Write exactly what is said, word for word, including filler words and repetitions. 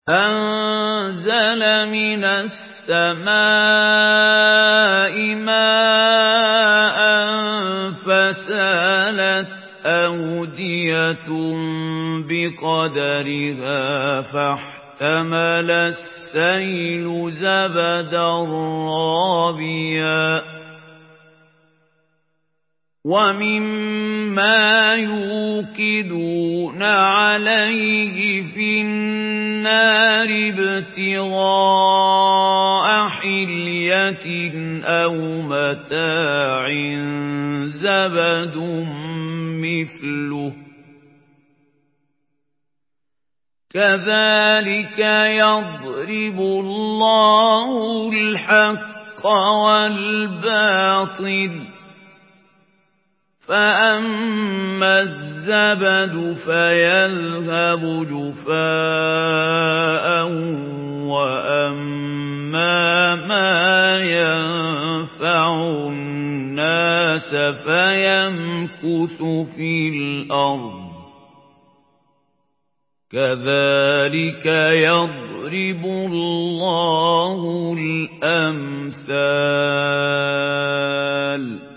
أَنزَلَ مِنَ السَّمَاءِ مَاءً فَسَالَتْ أَوْدِيَةٌ بِقَدَرِهَا فَاحْتَمَلَ السَّيْلُ زَبَدًا رَّابِيًا وَمِمَّا يُوقِدُونَ عَلَيْهِ فِي النَّارِ ابْتِغَاءَ حِلْيَةٍ أَوْ مَتَاعٍ زَبَدٌ مِّثْلُهُ كَذَلِكَ يَضْرِبُ اللَّهُ الْحَقَّ وَالْبَاطِلَ فَأَمَّا الزَّبَدُ فَيَذْهَبُ جُفَاءً وَأَمَّا مَا يَنفَعُ النَّاسَ فَيَمْكُثُ فِي الْأَرْضِ كَذَلِكَ يَضْرِبُ اللَّهُ الْأَمْثَالَ